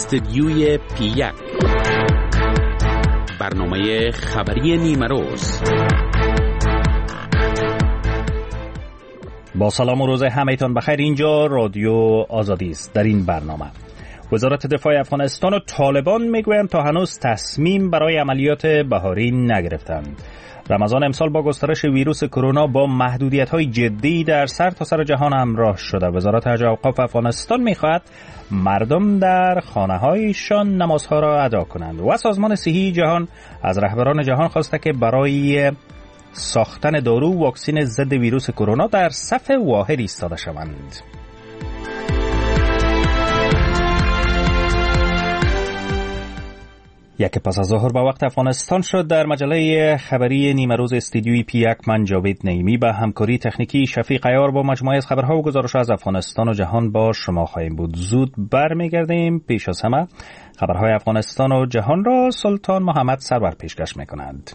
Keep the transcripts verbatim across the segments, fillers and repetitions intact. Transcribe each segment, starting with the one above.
استدیوی پی یک، برنامه خبری نیمه روز. با سلام و روز همه‌تان بخیر. اینجا رادیو آزادی است. در این برنامه وزارت دفاع افغانستان و طالبان میگویند تا هنوز تصمیم برای عملیات بهاری نگرفتند. رمضان امسال با گسترش ویروس کرونا با محدودیت‌های جدی در سرتاسر جهان همراه شده. وزارت حج و اوقاف افغانستان می‌خواهد مردم در خانه‌هایشان نمازها را ادا کنند و سازمان صحی جهان از رهبران جهان خواسته که برای ساختن دارو و واکسن ضد ویروس کرونا در صف واحد ایستاده شوند. یک پس از ظهر به وقت افغانستان شد. در مجله خبری نیمه روز استدیوی پی یک من جاوید نعیمی به همکاری تکنیکی شفیق عیار با مجموعه از خبرها و گزارش‌ها از افغانستان و جهان با شما خواهیم بود. زود برمیگردیم. پیش از همه خبرهای افغانستان و جهان را سلطان محمد سرور پیشکش می‌کنند.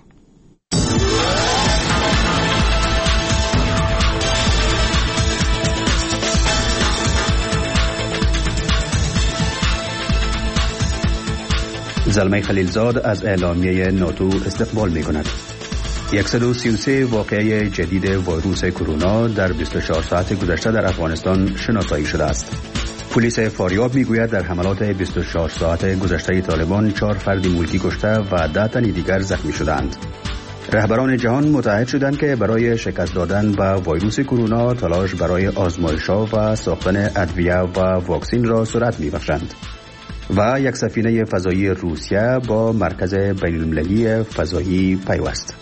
زلمه خلیلزاد از اعلامیه ناتو استقبال می کند. صد و سی و سه واقعه جدید ویروس کرونا در بیست و چهار ساعت گذشته در افغانستان شناسایی شده است. پلیس فاریاب می گوید در حملات بیست و چهار ساعت گذشته طالبان چهار فرد ملکی کشته و ده تن دیگر زخمی شدند. رهبران جهان متحد شدند که برای شکست دادن به ویروس کرونا تلاش برای آزمایش‌ها و ساختن ادویه و واکسن را سرعت می بخشند. و یک سفینه فضایی روسیه با مرکز بین‌المللی فضایی پیوست.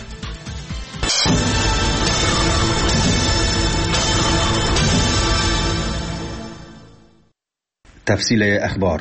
تفصیل اخبار.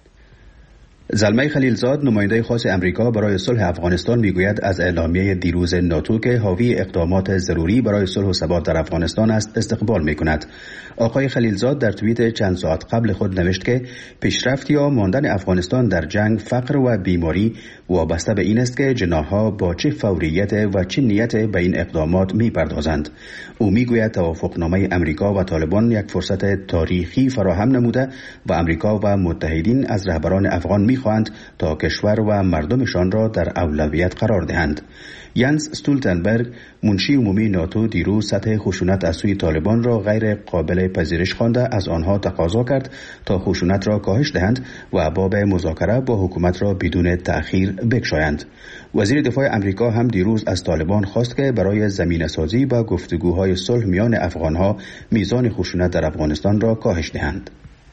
زلمه خلیلزاد نماینده خاص امریکا برای صلح افغانستان میگوید از اعلامیه دیروز ناتو که حاوی اقدامات ضروری برای صلح و ثبات در افغانستان است استقبال میکند. آقای خلیلزاد در توییت چند ساعت قبل خود نوشت که پیشرفت یا ماندن افغانستان در جنگ، فقر و بیماری وابسته به این است که جناح‌ها با چه فوریت و چه نیت به این اقدامات میپردازند. او میگوید توافقنامه امریکا و طالبان یک فرصت تاریخی فراهم نموده و امریکا و متحدین از رهبران افغان میخواهند تا کشور و مردمشان را در اولویت قرار دهند. ینس استولتنبرگ منشی عمومی ناتو دیروز سطح خشونت از سوی طالبان را غیر قابل پذیرش خوانده از آنها تقاضا کرد تا خشونت را کاهش دهند و باب مذاکره با حکومت را بدون تأخیر بگشایند. وزیر دفاع امریکا هم دیروز از طالبان خواست که برای زمینه‌سازی و گفتگوهای صلح میان افغانها میزان خشونت در افغانستان را کاهش دهند.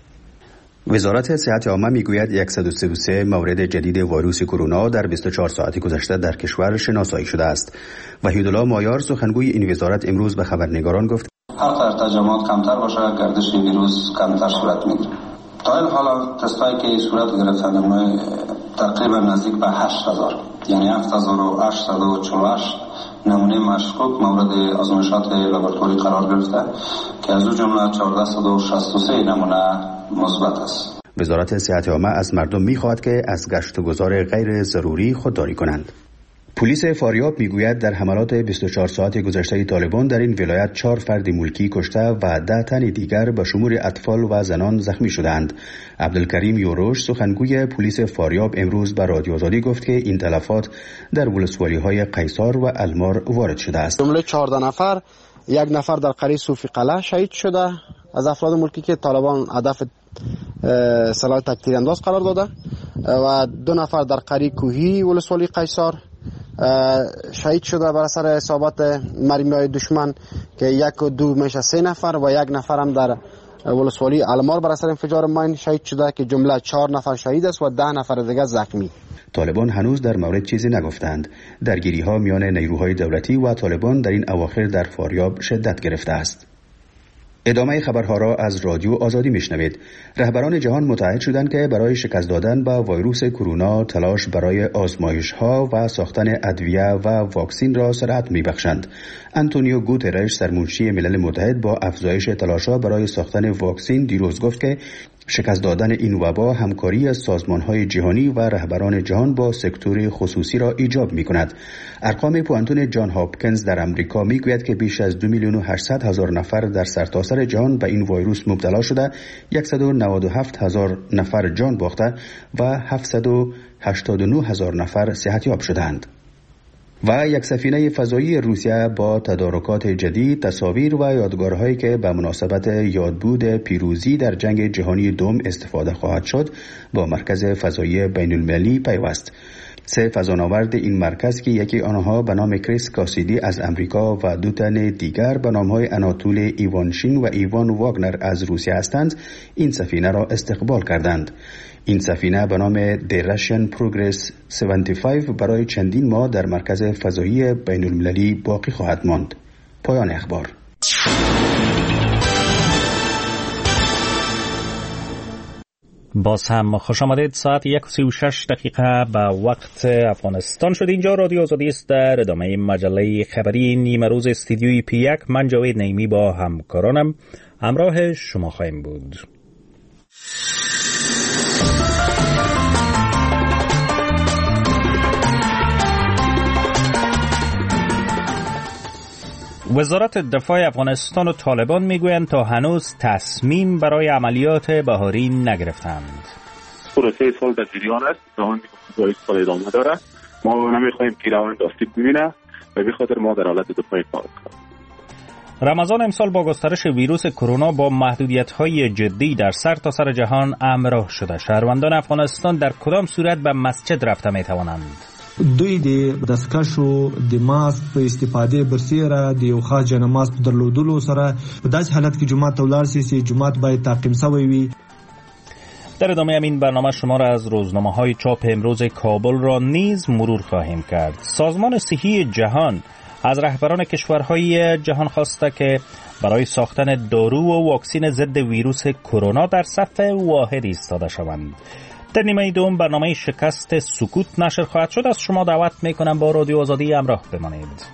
وزارت صحت عامه میگوید صد و سی و سه مورد جدید ویروس کرونا در بیست و چهار ساعت گذشته در کشور شناسایی شده است. وحیدالله مایار سخنگوی این وزارت امروز به خبرنگاران گفت هر تجمعات کمتر باشه گردش ویروس کمتر صورت میگیره. تا این حالا تستایی که صورت گرفتن ما تقریبا نزدیک به هشت هزار یعنی هفت هزار و هشتصد و چهل و هشت نمونه مشکوک مورد آزمایشات لابراتواری قرار گرفته که از او جمله چهارصد و شصت و سه نمونه مثبت است. وزارت صحت عامه از مردم می‌خواهد که از گشت و گذار غیر ضروری خودداری کنند. پلیس فاریاب میگوید در حملات بیست و چهار ساعت گذشته طالبان در این ولایت چهار فرد ملکی کشته و ده تن دیگر به شمول اطفال و زنان زخمی شدند. عبدالکریم یوروش سخنگوی پلیس فاریاب امروز به رادیو آزادی گفت که این تلفات در ولسوالی‌های قیصار و المار وارد شده است. جمله چهارده نفر، یک نفر در قریه صوفی قلعه شهید شده از افراد ملکی که طالبان هدف سلاح تکتیر انداز قرار داده و دو نفر در قریه کوهی ولسوالی قیصار شهید شده بر اثر اصابت مرمی‌های دشمن که یک و دو میشه سه نفر و یک نفر هم در ولسوالی المار بر اثر انفجار ماین شهید شده که جمله چهار نفر شهید است و ده نفر دیگر زخمی. طالبان هنوز در مورد چیزی نگفتند. درگیری‌ها میان نیروهای دولتی و طالبان در این اواخر در فاریاب شدت گرفته است. ادامه خبرها را از رادیو آزادی میشنوید. رهبران جهان متحد شدند که برای شکست دادن به ویروس کرونا تلاش برای آزمایش‌ها و ساختن ادویه و واکسن را سرعت میبخشند. آنتونیو گوترش سرمنشی ملل متحد با افزایش تلاش‌ها برای ساختن واکسن دیروز گفت که شکست دادن این وبا همکاری از سازمان‌های جهانی و رهبران جهان با سکتور خصوصی را ایجاب می‌کند. ارقام پوانتون جان هاپکینز در آمریکا می‌گوید که بیش از دو میلیون و هشتصد هزار نفر در سرتاسر سراسر جهان به این ویروس مبتلا شده صد و نود و هفت هزار نفر جان باخته و هفتصد و هشتاد و نه هزار نفر صحتیاب شدند. و یک سفینه فضایی روسیه با تدارکات جدید، تصاویر و یادگارهایی که به مناسبت یادبود پیروزی در جنگ جهانی دوم استفاده خواهد شد با مرکز فضایی بین المللی پیوست. سه فضانورد این مرکز که یکی آنها به نام کریس کاسیدی از امریکا و دو تن دیگر به نامهای اناتول ایوانشین و ایوان واگنر از روسیه هستند، این سفینه را استقبال کردند. این سفینه به نام دی راشین پروگرس هفتاد و پنج برای چندین ماه در مرکز فضایی بین المللی باقی خواهد ماند. پایان اخبار. باز هم خوش آمدید. ساعت یک و سی و شش دقیقه به وقت افغانستان شد. اینجا رادیو آزادی است. در ادامه مجله خبری نیمه روز استودیوی پی یک من جاوید نعیمی با همکارانم همراه شما خواهیم بود. وزارت دفاع افغانستان و طالبان میگویند تا هنوز تصمیم برای عملیات بهاری نگرفتند. پروسه صلح در جریان است، روند گفتگوهای صلح ادامه داره. ما نمیخواهیم که روند آسیب ببینه و به خاطر ما در حالت دفاعی کار کنیم. رمضان امسال با گسترش ویروس کرونا با محدودیت‌های جدی در سرتاسر سر جهان همراه شده. شهروندان افغانستان در کدام صورت به مسجد رفته میتوانند؟ دوی د دستکشو د ماسک په استفاده برسیره د یو خاص جنماز په درلودلو سره په داسې حالت کې جماعت ولر سي جماعت باید تعقیم شوی وي. در ادامه همین برنامه شما را از روزنامه‌های چاپ امروز کابل را نیز مرور خواهیم کرد. سازمان صحی جهان از رهبران کشورهای جهان خواسته که برای ساختن دارو و واکسن ضد ویروس کرونا در صف واحد ایستاده شوند. در نیمه دوم برنامه شکست سکوت نشر خواهد شد. از شما دعوت میکنم با رادیو آزادی همراه بمانید.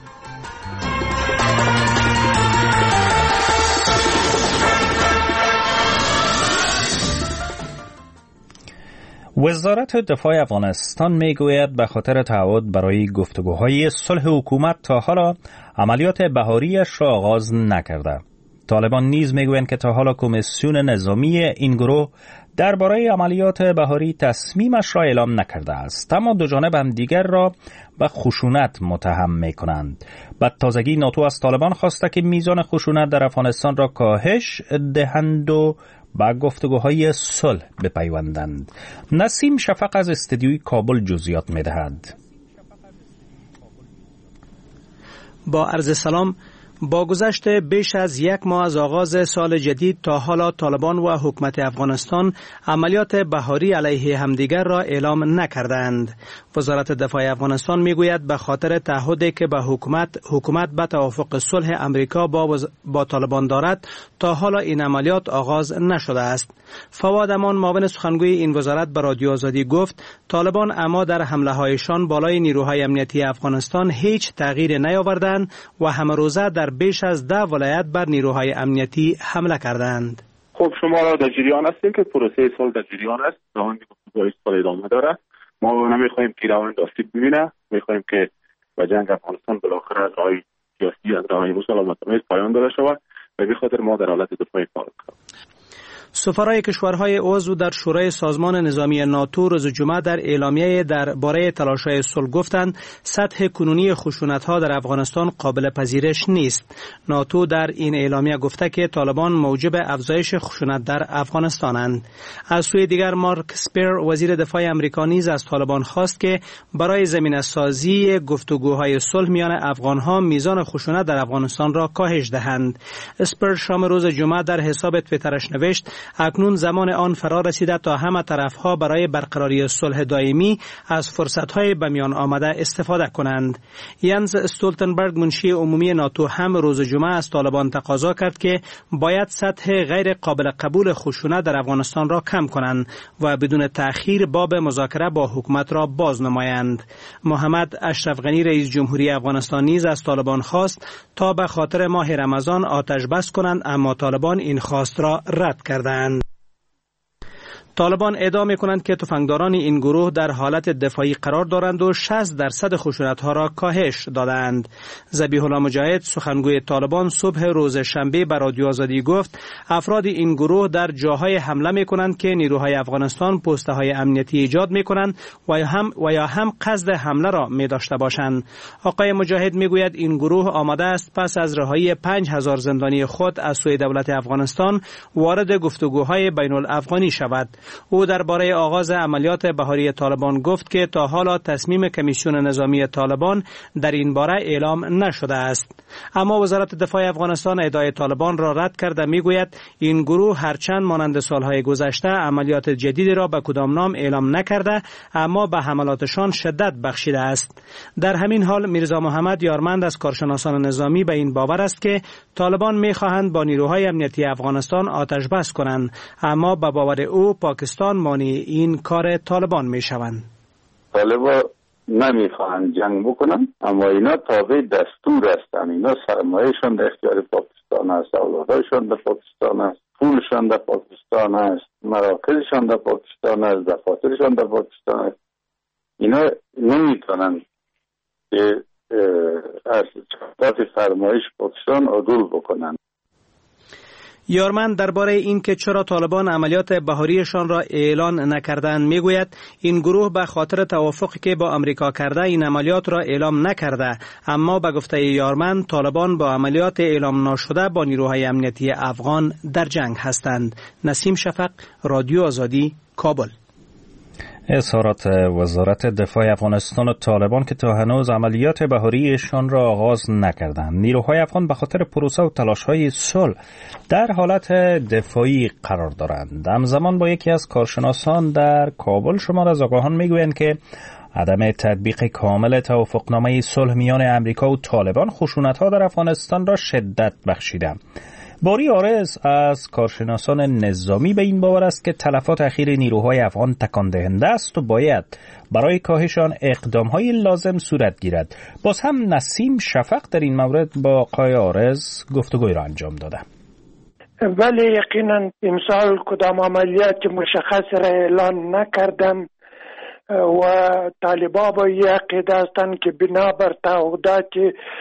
وزارت دفاع افغانستان میگوید به خاطر تعهد برای گفتگوهای صلح حکومت تا حالا عملیات بهاریش را آغاز نکرده. طالبان نیز میگویند که تا حالا کمیسیون نظامی این گروه درباره عملیات بهاری تصمیمش را اعلام نکرده است، اما دو جانب هم دیگر را به خشونت متهم می‌کنند. بعد تازگی ناتو از طالبان خواسته که میزان خشونت در افغانستان را کاهش دهند و با گفتگوهای صلح بپیوندند. نسیم شفق از استودیوی کابل جزئیات می‌دهد. با عرض سلام. با گذشت بیش از یک ماه از آغاز سال جدید تا حالا طالبان و حکومت افغانستان عملیات بهاری علیه همدیگر را اعلام نکردند. وزارت دفاع افغانستان میگوید به خاطر تعهدی که به حکومت حکومت به توافق صلح امریکا با وز... با طالبان دارد تا حالا این عملیات آغاز نشده است. فواد امان معاون سخنگوی این وزارت به رادیو آزادی گفت طالبان اما در حمله هایشان بالای نیروهای امنیتی افغانستان هیچ تغییر نیاوردند و همه روزه در بیش از ده ولایت بر نیروهای امنیتی حمله کردند. خب شما را در جریان هستیم که پروسه صلح در جریان است، روند گفتگوهای صلح ادامه داره. ما نمیخواهیم که روند آسیب ببینه، میخواهیم که به جنگ افغانستان بالاخره از راهی سیاسی از راهی مسالمت‌آمیز پایان داده شود و به خاطر ما در حالت دفاعی کار کنیم. سفرای کشورهای عضو در شورای سازمان نظامی ناتو روز جمعه در اعلامیه درباره تلاش‌های صلح گفتند سطح کنونی خشونت‌ها در افغانستان قابل پذیرش نیست. ناتو در این اعلامیه گفته که طالبان موجب افزایش خشونت در افغانستانند. از سوی دیگر مارک اسپر وزیر دفاع آمریکا نیز از طالبان خواست که برای زمینه‌سازی گفتگوهای صلح میان افغان‌ها میزان خشونت در افغانستان را کاهش دهند. اسپر شام روز جمعه در حساب توییترش نوشت اکنون زمان آن فرا رسیده تا همه طرفها برای برقراری صلح دائمی از فرصت‌های به میان آمده استفاده کنند. ینز استولتنبرگ منشی عمومی ناتو هم روز جمعه از طالبان تقاضا کرد که باید سطح غیر قابل قبول خشونت در افغانستان را کم کنند و بدون تأخیر باب مذاکره با حکومت را باز نمایند. محمد اشرف غنی رئیس جمهوری افغانستان نیز از طالبان خواست تا به خاطر ماه رمضان آتش بس کنند، اما طالبان این خواست را رد کردند. طالبان ادعا می‌کنند که تفنگداران این گروه در حالت دفاعی قرار دارند و شصت درصد خشونت‌ها را کاهش دادند. ذبیح الله مجاهد سخنگوی طالبان صبح روز شنبه به رادیو آزادی گفت افراد این گروه در جاهای حمله می‌کنند که نیروهای افغانستان پست‌های امنیتی ایجاد می‌کنند و یا هم و یا هم قصد حمله را می‌داشته باشند. آقای مجاهد می‌گوید این گروه آماده است پس از رهایی پنج هزار زندانی خود از سوی دولت افغانستان وارد گفتگوهای بین الافغانی شود. او درباره آغاز عملیات بهاری طالبان گفت که تا حالا تصمیم کمیسیون نظامی طالبان در این باره اعلام نشده است. اما وزارت دفاع افغانستان ادعای طالبان را رد کرده میگوید این گروه هرچند مانند سالهای گذشته عملیات جدیدی را به کدام نام اعلام نکرده اما به حملاتشان شدت بخشیده است. در همین حال میرزا محمد یارمند از کارشناسان نظامی به این باور است که طالبان میخواهند با نیروهای امنیتی افغانستان آتش بس کنند، اما به باور او پاکستان مانع این کار طالبان میشوند. طالبان نمیخواهند جنگ بکنن، اما اینا تابع دستور هستند. اینا سرمایهشان در اختیار پاکستان است، اولادشان در پاکستان است، پولشان در پاکستان است، مراکزشان در پاکستان است، دفاترشان در پاکستان است. اینا نمیتونن که از چهارت فرمایش پاکستان عدول بکنن. یارمند درباره این که چرا طالبان عملیات بهاریشان را اعلان نکردند میگوید این گروه به خاطر توافقی که با امریکا کرده این عملیات را اعلام نکرده، اما به گفته یارمند طالبان با عملیات اعلام نشده با نیروهای امنیتی افغان در جنگ هستند. نسیم شفق، رادیو آزادی، کابل. اظهارات وزارت دفاع افغانستان و طالبان که تا هنوز عملیات بهاریشان را آغاز نکردند. نیروهای افغان به خاطر پروسه و تلاش‌های صلح در حالت دفاعی قرار دارند. همزمان با یکی از کارشناسان در کابل شمار از آگاهان میگویند که عدم تطبیق کامل توافقنامه صلح میان امریکا و طالبان خشونت‌ها در افغانستان را شدت بخشیده. باری عارض از کارشناسان نظامی به این باور است که تلفات اخیر نیروهای افغان تکان دهنده است و باید برای کاهش آن اقدام‌های لازم صورت گیرد. باز هم نسیم شفق در این مورد با آقای عارض گفتگوی را انجام داده. ولی یقینا امسال کدام عملیات مشخص را اعلان نکردن و طالبان با یک عقیده هستند که بنابر تعهدات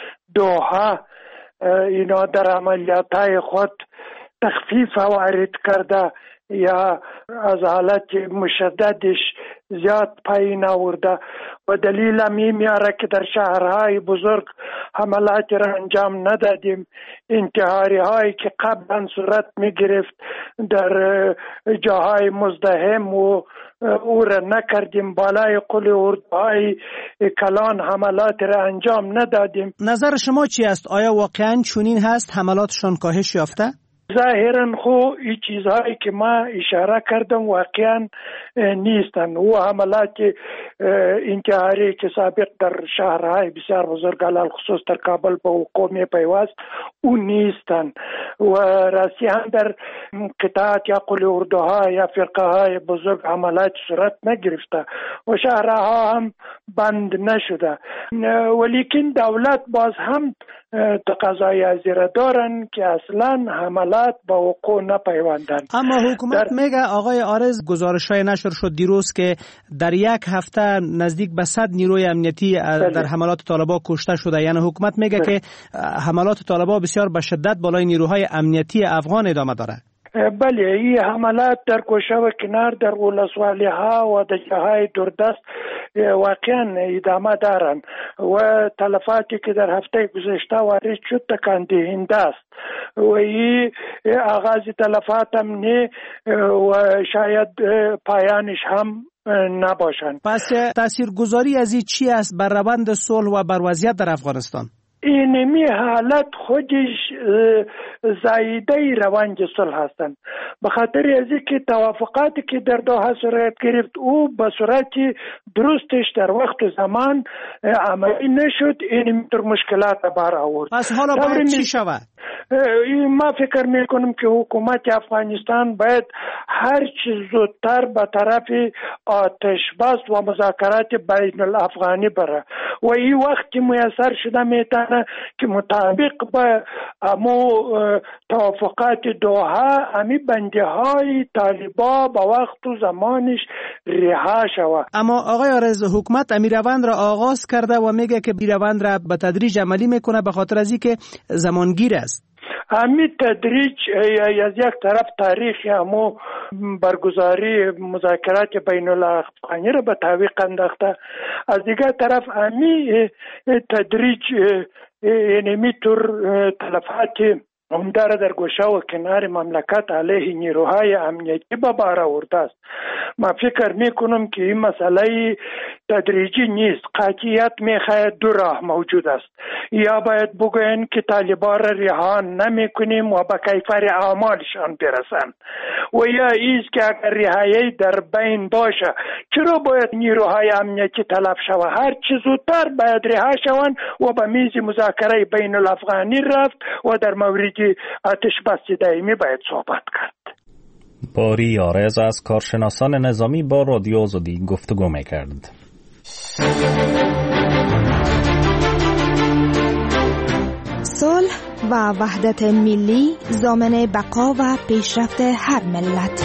دوحه اینا در عملیاتهای خود تخفیف وارد کرده یا از حالت مشددش زیاد پایین آورده و دلیل می میاره که در شهرهای بزرگ حملات را انجام ندادیم. انتحاری هایی که قبلا صورت می گرفت در جاهای مزدحم و او را نکردیم، بالای قل اردوهای کلان حملات را انجام ندادیم. نظر شما چی است؟ آیا واقعا چنین هست؟ حملاتشان کاهش یافته؟ ظاهرا خو این چیزهایی که ما اشاره کردم واقعا نیستن. و حملات انتحاری که سابق در شهرهای بسیار بزرگ علال خصوص در کابل به وقوع می پیوست او نیستن و راسیان در قطعات یا قل اردوها یا فرقه های بزرگ حملات صورت نگرفته و شهرها هم بند نشده، ولیکن دولت باز هم تقاضای ازیره دارن که اصلا حملات با وقوع نپیوندن. اما حکومت میگه آقای عارض گزارش‌های نشر شد دیروز که در یک هفته نزدیک به صد نیروی امنیتی بله. در حملات طالبان کشته شده. یعنی حکومت میگه بله. که حملات طالبان بسیار به شدت بالای نیروهای امنیتی افغان ادامه داره. بله، این حملات در گوشه و کنار در ولسوالی ها و در جاهای دوردست واقعا ادامه دارن و تلفاتی که در هفته گذشته وارد شد تکان دهنده است و این آغاز تلفات هم نه و شاید پایانش هم نباشند. پس تاثیرگذاری از این چی است بر روند صلح و بر وضعیت در افغانستان؟ اینمی حالت خودش زایده روند صلح هستند، به خاطر از اینکه توافقاتی که در دوحه صورت گرفت او به صورت درستش در وقت و زمان عملی نشد. این در مشکلات بار آورد. پس حالا باید چی شود؟ ما فکر میکنم که حکومت افغانستان باید هر چیز زودتر به طرف آتش بس و مذاکرات بین الافغانی بره و این وقت میسر شده میتونه میکنه که مطابق با امو توافقات دوحه امی بنده های طالبا با وقت و زمانش رها شود. اما آقای آرز، حکومت امی روند را آغاز کرده و میگه که بی روند را به تدریج عملی میکنه به خاطر از اینکه زمانگیر است. همین تدریج از یک طرف تاریخ همو برگزاری مذاکرات بین الافغانی را به تعویق انداخته، از دیگر طرف همین تدریج یعنی میتور تلفات عمده را در گوشه و کنار مملکت علیه نیروهای امنیتی به بار آورده است. ما فکر میکنم که این مسئله تدریجی نیست، قاطعیت میخواهد دو راه موجود است. یا باید بگوین که طالبان را رها نمیکنیم و به کیفر اعمالشان برسند، و یا ایست که اگر رهایی در بین باشه چرا باید نیروهای امنیتی تلف شود؟ هر چه زودتر باید رها شوند و به میز مذاکره بین الافغانی رفت و در مورد آتش بس دائمی باید صحبت کرد. باری آرز از کارشناسان نظامی با رادیو آزادی گفتگو میکرد. صلح و وحدت ملی ضامن بقا و پیشرفت هر ملت.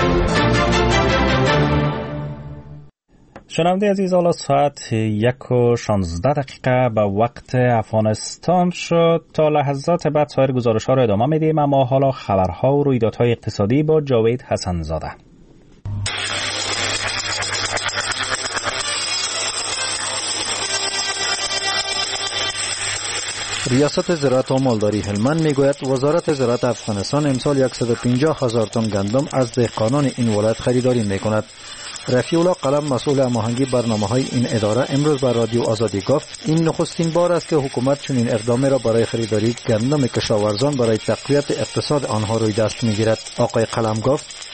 شنونده عزیز، حالا ساعت یک و شانزده دقیقه به وقت افغانستان شد. تا لحظات بعد سایر گزارش ها را ادامه میدیم، اما حالا خبرها و رویدادهای اقتصادی با جاوید حسن زاده. ریاست زراعت و مالداری هلمند میگوید وزارت زراعت افغانستان امسال صد و پنجاه هزار تن گندم از دهقانان این ولایت خریداری میکند. رفیع الله قلم مسئول هماهنگی برنامه‌های این اداره امروز به رادیو آزادی گفت این نخستین بار است که حکومت چنین اقدامی را برای خریداری گندم کشاورزان برای تقویت اقتصاد آنها روی دست میگیرد. آقای قلم گفت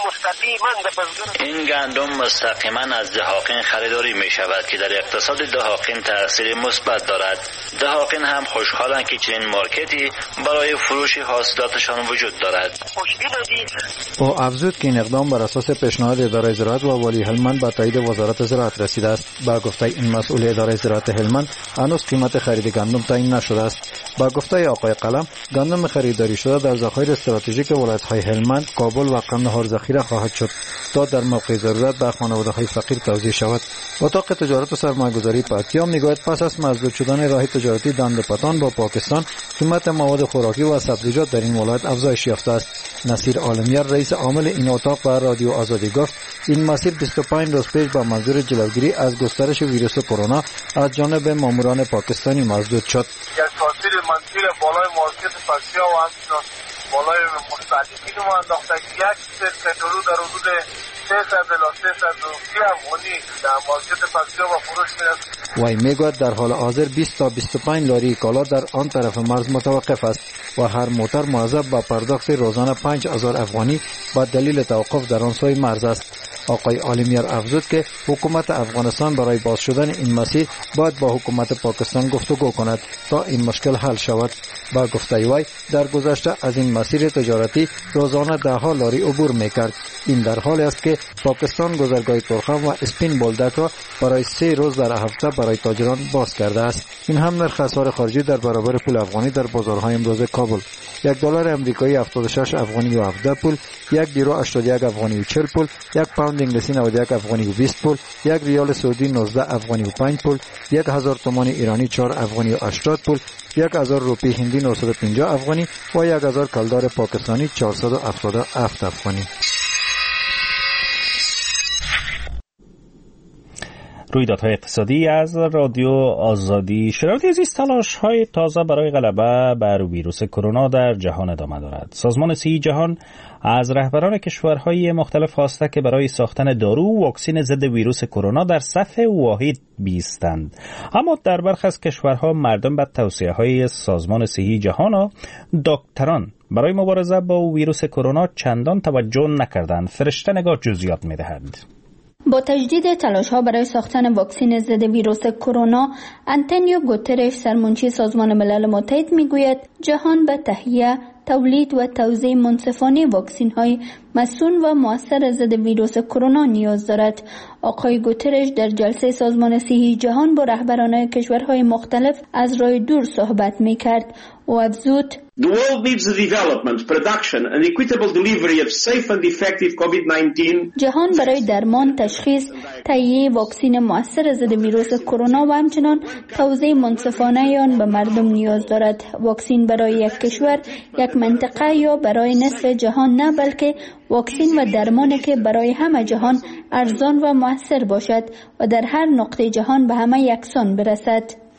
این گندم مستقیما از دهاقین خریداری می شود که در اقتصاد دهاقین تأثیر مثبت دارد. دهاقین هم خوشحالند که چنین مارکتی برای فروش حاصلاتشان وجود دارد. او افزود که این اقدام بر اساس پیشنهاد اداره زراعت و والی هلمند به تایید وزارت زراعت رسیده است. با گفته این مسئول اداره زراعت هلمند هنوز قیمت خرید گندم تعیین نشده است. با گفته آقای قلم گندم خریداری شده در ذخایر استراتژیک ولایت‌های هلمند، کابل و قندهار ذخیره خواهد شد تا در موقع ضرورت به خانواده‌های فقیر توزیع شود. اتاق تجارت و سرمایه‌گذاری پکتیا میگوید پس از مسدود شدن راه تجارتی دندپتان با پاکستان، قیمت مواد خوراکی و سبزیجات در این ولایت افزایش یافته است. نصیر عالمیار رئیس عامل این اتاق به رادیو آزادی گفت این مسیر بیست و پنج روز پیش با منظور جلوگیری از گسترش ویروس کرونا از جانب ماموران پاکستانی مسدود شد. تاثیر منفی بالای مارکت پکتیا و همچنین بالای مستهلکین ما انداخته که یک پترو در حدود سیصد الی سیصد و سی افغانی در مارکت پکتیا و فروش میرسد. وی میگوید در حال حاضر بیست تا بیست و پنج لاری کالا در آن طرف مرز متوقف است و هر موتر معذب به پرداخت روزانه پنج هزار افغانی با دلیل توقف در آن سوی مرز است. آقای عالمیار افزود که حکومت افغانستان برای باز شدن این مسیر باید با حکومت پاکستان گفتگو کند تا این مشکل حل شود. با گفته وی در گذشته از این مسیر تجارتی روزانه ده ها لاری عبور میکرد. این در حالی است که پاکستان گذرگاه ترخم و اسپین بولدک را برای سه روز در هفته برای تاجران باز کرده است. این هم نرخ اسعار خارجی در برابر پول افغانی در بازارهای امروز کابل: یک دلار امریکایی هفتاد و شش افغانی و هفده پول، یک یورو هشتاد و یک افغانی و چهل پول، یک پوند انگلیسی نود و یک افغانی و بیست پول، یک ریال سعودی نوزده افغانی و پنج پول، یک هزار تومان ایرانی چهار افغانی و هشتاد پول، یک هزار روپی هندی نهصد و پنجاه افغانی و یک هزار کلدار پاکستانی چهارصد و هفتاد و هفت افغانی. رویدادهای اقتصادی از رادیو آزادی. شنونده عزیز، تلاش‌های تازه برای غلبه بر ویروس کرونا در جهان ادامه دارد. سازمان صحی جهان از رهبران کشورهای مختلف خواسته که برای ساختن دارو و واکسن ضد ویروس کرونا در صف واحد بایستند. اما در برخی از کشورها مردم به توصیه‌های سازمان صحی جهان و دکتران برای مبارزه با ویروس کرونا چندان توجه نکردند. فرشته نگاه جزئیات می‌دهد. با تجدید تلاش‌ها برای ساختن واکسن ضد ویروس کرونا، آنتونیو گوترش، سرمنشی سازمان ملل متحد، میگوید جهان به تهیه، تولید و توزیع منصفانه واکسین های مسئول و مؤثر ضد ویروس کرونا نیاز دارد. آقای گوترش در جلسه سازمان صحی جهان با رهبران کشورهای مختلف از راه دور صحبت می‌کرد و افزود: The world needs the development, production and equitable delivery of safe and effective کووید نوزده. جهان برای درمان، تشخیص، تهیه واکسن مؤثر ضد ویروس کرونا و همچنین توزیع منصفانه آن به مردم نیاز دارد. واکسن برای یک کشور، یک منطقه یا برای نصف جهان نه، بلکه واکسن و درمانی که برای همه جهان ارزان و مؤثر باشد و در هر نقطه جهان به همه یکسان برسد.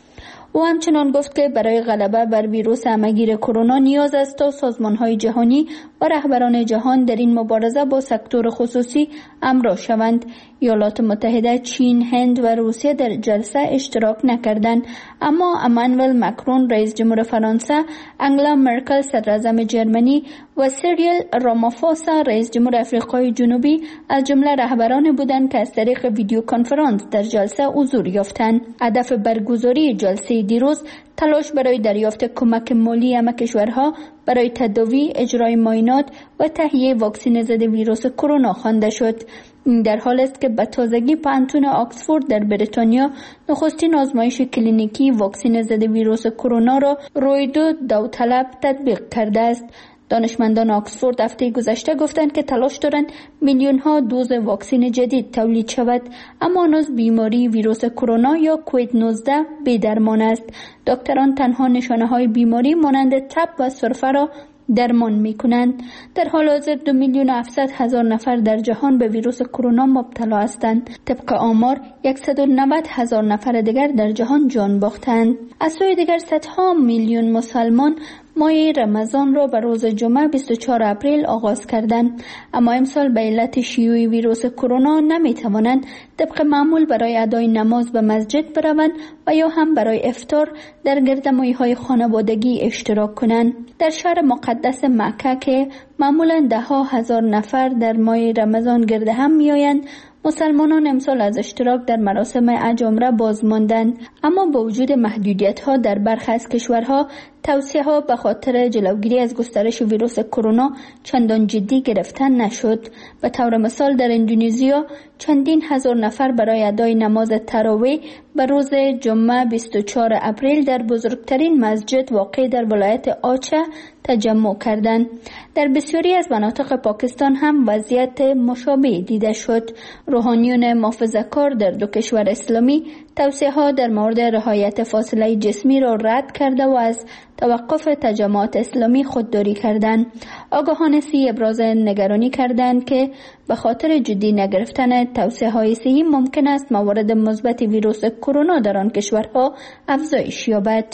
او همچنان گفت که برای غلبه بر ویروس همه‌گیر کرونا نیاز است تا سازمان‌های جهانی و رهبران جهان در این مبارزه با سکتور خصوصی همراه شوند. ایالات متحده، چین، هند و روسیه در جلسه اشتراک نکردند، اما امانوئل مکرون رئیس جمهور فرانسه، انگلا مرکل صدراعظم جرمنی و سیریل رامافوسا رئیس جمهور آفریقای جنوبی از جمله رهبران بودند که از طریق ویدیو کنفرانس در جلسه حضور یافتند. هدف برگزاری جلسه دیروز تلاش برای دریافت کمک مالی همه کشورها برای تداوی، اجرای معاینات و تهیه واکسن ضد ویروس کرونا خوانده شد. این در حال است که به تازگی پانتون آکسفورد در بریتانیا نخستین آزمایش کلینیکی واکسن ضد ویروس کرونا را روی دو داوطلب تطبیق کرده است. دانشمندان آکسفورد هفته گذشته گفتند که تلاش دارند میلیون ها دوز واکسن جدید تولید شود، اما هنوز بیماری ویروس کرونا یا کووید نوزده بی درمان است. دکتران تنها نشانه های بیماری مانند تب و سرفه را درمان می کنند. در حال حاضر دو میلیون و هفتصد هزار نفر در جهان به ویروس کرونا مبتلا هستند. طبق آمار صد و نود هزار نفر دیگر در جهان جان باختند. از سوی دیگر صدها میلیون مسلمان ماه رمضان را به روز جمعه بیست و چهارم اپریل آغاز کردند، اما امسال به علت شیوع ویروس کرونا نمی توانند طبق معمول برای ادای نماز به مسجد بروند و یا هم برای افطار در گردمایی‌های خانوادگی اشتراک کنند. در شهر مقدس مکه که معمولا ده ها هزار نفر در ماه رمضان گرد هم می آیند، مسلمانان امسال از اشتراک در مراسم حج عمره باز ماندند، اما با وجود محدودیت‌ها در برخی از کشورها توصیه‌ها به خاطر جلوگیری از گسترش ویروس کرونا چندان جدی گرفته نشد. به طور مثال در اندونزیا چندین هزار نفر برای ادای نماز تراویح به روز جمعه بیست و چهارم اپریل در بزرگترین مسجد واقع در ولایت آچه تجمع کردند. در بسیاری از مناطق پاکستان هم وضعیت مشابه دیده شد. روحانیون محافظه‌کار در دو کشور اسلامی توصیه‌ها در مورد رعایت فاصله جسمی را رد کرده و از توقف تجمعات اسلامی خودداری کردند. آگاهان سی ابراز نگرانی کردند که به خاطر جدی نگرفتن توصیه‌های صحی ممکن است موارد مثبت ویروس کرونا در آن کشورها افزایش یابد.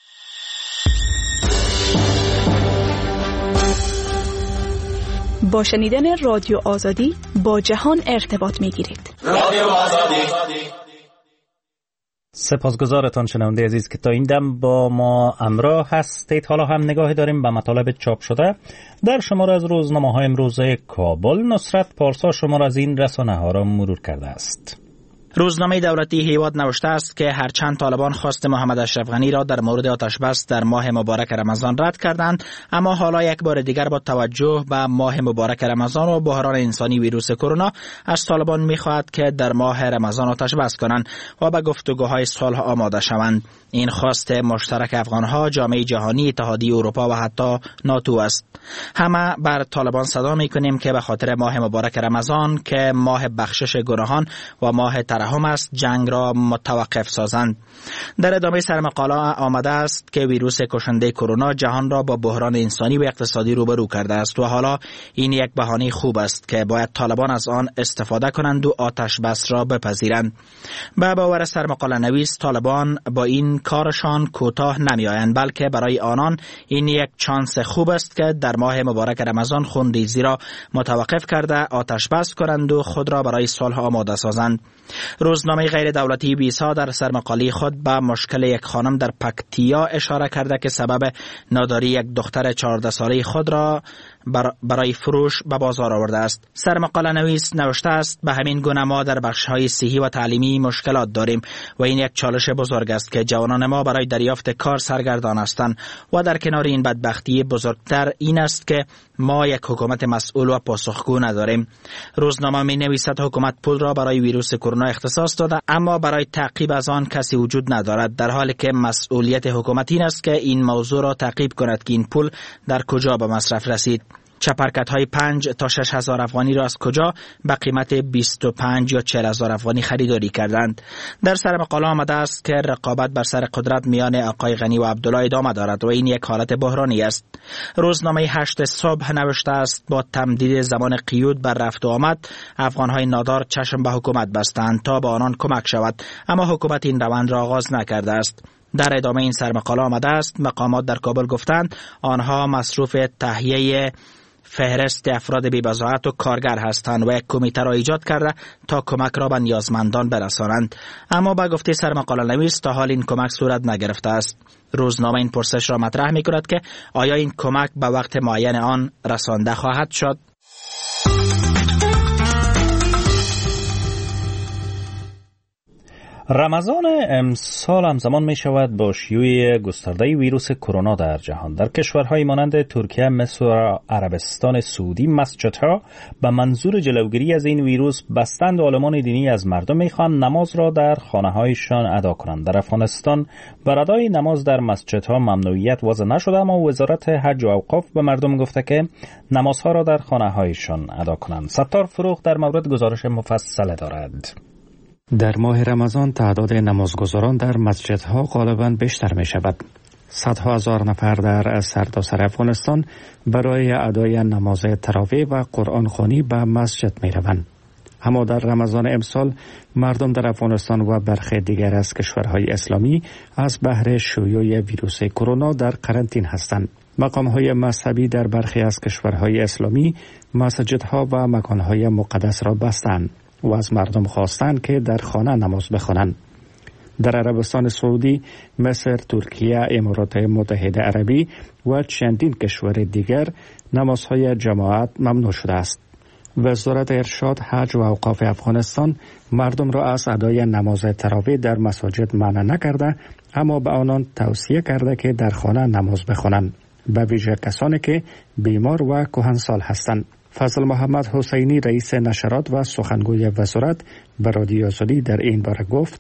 با شنیدن رادیو آزادی با جهان ارتباط می‌گیرید. رادیو آزادی. سپاسگزارتان شنونده عزیز که تا این دم با ما همراه هستید. حالا هم نگاهی داریم به مطالب چاپ شده در شماره از روزنامه‌های امروزه کابل. نصرت پارسا شماره از این رسانه‌ها را مرور کرده است. روزنامه دولتی هیواد نوشته است که هرچند طالبان خواست محمد اشرف غنی را در مورد آتش بس در ماه مبارک رمضان رد کردند، اما حالا یک بار دیگر با توجه به ماه مبارک رمضان و بحران انسانی ویروس کرونا از طالبان می‌خواهد که در ماه رمضان آتش بس کنند و به گفتگوهای صلح آماده شوند. این خواست مشترک افغان‌ها، جامعه جهانی، اتحادیه اروپا و حتی ناتو است. همه بر طالبان صدا می‌کنیم که به خاطر ماه مبارک رمضان که ماه بخشش گناهان و ماه ترحم است، جنگ را متوقف سازند. در ادامه سرمقاله آمده است که ویروس کشنده کرونا جهان را با بحران انسانی و اقتصادی روبرو کرده است و حالا این یک بهانه خوب است که باید طالبان از آن استفاده کنند و آتش بس را بپذیرند. به باور سرمقاله نویس، طالبان با این کارشان کوتاه نمی آیند، بلکه برای آنان این یک چانس خوب است که در ماه مبارک رمضان خونریزی را متوقف کرده آتش بس کنند و خود را برای صلح آماده سازند. روزنامه غیر دولتی بیسا در سرمقاله خود به مشکل یک خانم در پکتیا اشاره کرده که سبب ناداری یک دختر چهارده ساله خود را برای فروش به بازار آورده است. سرمقاله نویس نوشته است به همین گونه ما در بخش‌های صحی و تعلیمی مشکلات داریم و این یک چالش بزرگ است که جوانان ما برای دریافت کار سرگردان هستند و در کنار این بدبختی بزرگتر این است که ما یک حکومت مسئول و پاسخگو نداریم. روزنامه می نویسد حکومت پول را برای ویروس کرونا اختصاص داده اما برای تعقیب از آن کسی وجود ندارد، در حالی که مسئولیت حکومت این است که این موضوع را تعقیب کند که این پول در کجا به مصرف رسید. چپرکت های پنج تا شش هزار افغانی را از کجا به قیمت بیست و پنج یا چهل هزار افغانی خریداری کردند. در سر مقاله آمده است که رقابت بر سر قدرت میان آقای غنی و عبدالله ادامه دارد و این یک حالت بحرانی است. روزنامه هشت صبح نوشته است با تمدید زمان قیود بر رفت و آمد افغانهای نادار چشم به حکومت بستند تا به آنان کمک شود، اما حکومت این روند را آغاز نکرده است. در ادامه این سرمقاله آمده است مقامات در کابل گفتند آنها مصروف تهیه فهرست افراد بی‌بضاعت و کارگر هستند و یک کمیته را ایجاد کرده تا کمک را به نیازمندان برسانند، اما با گفته سرمقاله نویس تا حال این کمک صورت نگرفته است. روزنامه این پرسش را مطرح می کند که آیا این کمک به وقت معین آن رسانده خواهد شد؟ رمضان امسال همزمان می شود با شیوع گسترده ویروس کرونا در جهان. در کشورهای مانند ترکیه، مصر و عربستان سعودی مسجدها به منظور جلوگیری از این ویروس بستند و عالمان دینی از مردم می خواهند نماز را در خانه‌هایشان ادا کنند. در افغانستان بر ادای نماز در مسجدها ممنوعیت وضع نشده، اما وزارت حج و اوقاف به مردم گفته که نمازها را در خانه‌هایشان ادا کنند. ستار فروغ در مورد گزارش مفصل دارد. در ماه رمضان تعداد نمازگزاران در مسجدها غالباً بیشتر می شود. صدها هزار نفر در سرتاسر افغانستان برای ادای نماز تراویح و قرآن خوانی به مسجد می روند. اما در رمضان امسال مردم در افغانستان و برخی دیگر از کشورهای اسلامی از بهر شیوع ویروس کرونا در قرنطینه هستند. مقام‌های مذهبی در برخی از کشورهای اسلامی مسجدها و مکان‌های مقدس را بستند و از مردم خواستند که در خانه نماز بخوانند. در عربستان سعودی، مصر، ترکیه، امارات متحده عربی و چندین کشور دیگر نمازهای جماعت ممنوع شده است. وزارت ارشاد، حج و اوقاف افغانستان مردم را از ادای نماز تراویح در مساجد منع نکرده، اما به آنان توصیه کرده که در خانه نماز بخوانند، به ویژه کسانی که بیمار و کهنسال هستند. فضل محمد حسینی رئیس نشرات و سخنگوی وزارت به رادیو آزادی در این باره گفت: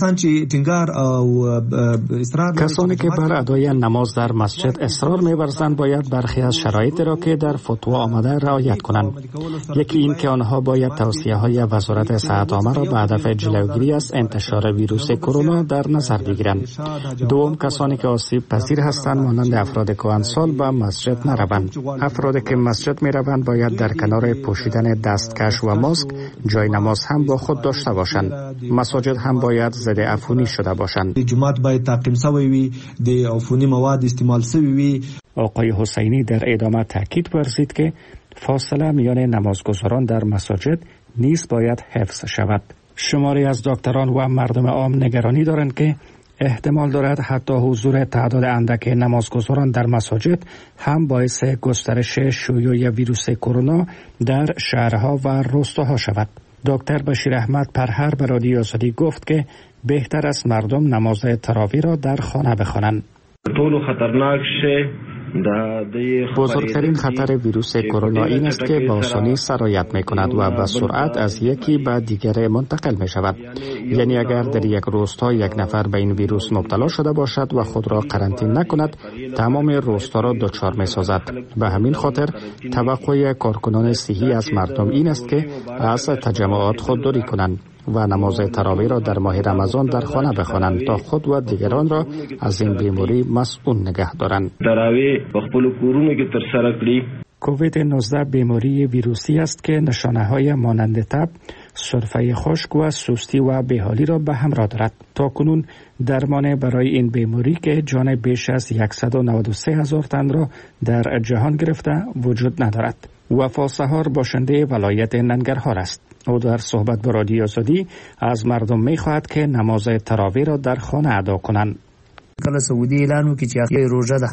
کسانی که بر ادای نماز در مسجد اصرار می‌ورزند باید برخی از شرایط را که در فتوا آمده رعایت کنند. یکی این که آنها باید توصیه‌های وزارت صحت عامه را به هدف جلوگیری از انتشار ویروس کرونا در نظر بگیرند. دوم، کسانی که آسیب پذیر هستند مانند افراد کهنسال به مسجد نروند. افرادی که مسجد می‌روند باید در کنار پوشیدن دستکش و ماسک جای نماز هم با خود داشته باشند. مساجد هم باید ضد عفونی شده باشند. جماعت باید تعقیم شوی وي، د عفونی مواد استعمال شوی وي. آقای حسینی در ادامه تاکید ورزید که فاصله میان نمازگزاران در مساجد نیز باید حفظ شود. شماری از دکتران و مردم عام نگرانی دارند که احتمال دارد حتی حضور تعداد اندک نمازگزاران در مساجد هم باعث گسترش شیوع ویروس کرونا در شهرها و روستاها شود. دکتر بشیر احمد پرهر به رادیو آزادی گفت که بهتر است مردم نماز تراویح را در خانه بخوانند. طول خطرناک شه بزرگترین خطر ویروس کرونا این است که با آسانی سرایت می کند و به سرعت از یکی به دیگر منتقل می شود. یعنی اگر در یک روستا یک نفر به این ویروس مبتلا شده باشد و خود را قرنطینه نکند، تمام روستا را دچار می سازد. به همین خاطر توقع کارکنان صحی از مردم این است که از تجمعات خودداری کنند و نماز تراویح را در ماه رمضان در خانه بخوانند تا خود و دیگران را از این بیماری مسئول نگه دارند. تراویح په خپل کورونو کې ترسره کړي. کووید نوزده بیماری ویروسی است که نشانه‌های مانند تب، سرفه خشک و سستی و بیحالی را به همراه دارد. تاکنون درمان برای این بیماری که جان بیش از صد و نود و سه هزار تن را در جهان گرفته وجود ندارد. وفا سهار باشنده ولایت ننگرهار است. او در صحبت با رادیو آزادی از مردم می‌خواهد که نماز تراویح را در خانه ادا کنند. کله سعودي اعلان وکړي چې روزه ده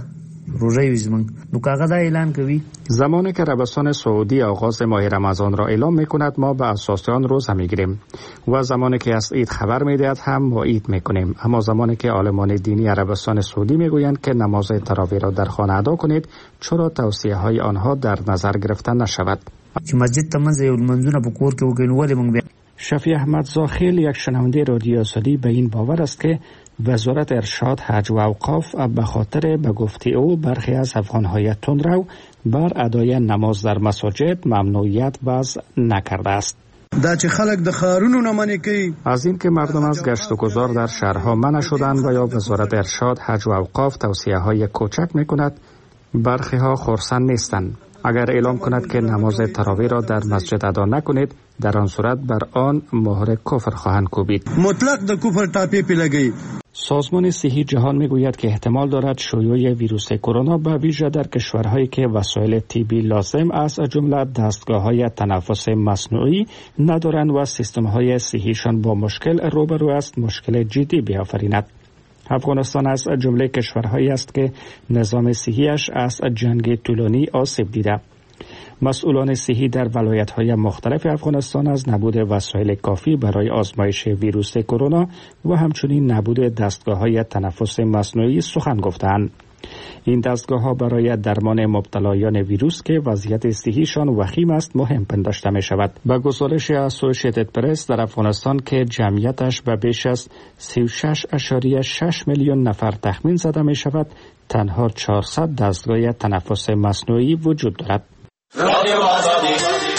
روزه ویزمن نو کاغذ اعلان کوي. زمانی که عربستان سعودی آغاز ماه رمضان را اعلام میکند ما به اساس آن روزه میگیریم و زمانی که از عید خبر میدهد هم ما عید میکنیم. اما زمانی که عالمان دینی عربستان سعودی میگویند که نماز تراویح را در خانه ادا کنید، چرا توصیه های آنها در نظر گرفته نشود؟ چې مسجد ته منځ یو لمونځونه په کور کې وکړو ولې موږ. شفیع احمد زاخیل یک شنونده رادیو آزادی به این باور است که وزارت ارشاد، حج و اوقاف به خاطر به گفته او برخی از افغان‌های تندرو بر ادای نماز در مساجد ممنوعیت وضع نکرده است. دا چې خلک د خارونو نه منې کوي، از این که مردم از گشت و گذار در شهرها منع شدند و یا وزارت ارشاد، حج و اوقاف توصیه های کوچک میکند، برخی ها خرسند نیستند. اگر اعلام کند که نماز تراویح را در مسجد ادا نکنید، در آن صورت بر آن مهر کفر خواهند کوبید. مطلق د کفر ټاپې پې لګوي. سازمان صحی جهان میگوید که احتمال دارد شیوع ویروس کرونا به ویژه در کشورهایی که وسایل طبی لازم از جمله دستگاه‌های تنفس مصنوعی ندارند و سیستم‌های صحیشان با مشکل روبرو است، مشکل جدی بیافریند. افغانستان از جمله کشورهایی است که نظام صحیش از جنگ طولانی آسیب دیده. مسئولان صحی در ولایت‌های مختلف افغانستان از نبود وسایل کافی برای آزمایش ویروس کرونا و همچنین نبود دستگاه‌های تنفس مصنوعی سخن گفتند. این دستگاه‌ها برای درمان مبتلایان ویروس که وضعیت صحیشان وخیم است مهم پنداشته می‌شود. با گزارش اسوسییتد پرس در افغانستان که جمعیتش به بیش از سی و شش ممیز شش میلیون نفر تخمین زده می‌شود، تنها چهارصد دستگاه تنفس مصنوعی وجود دارد. رادیو آزادی.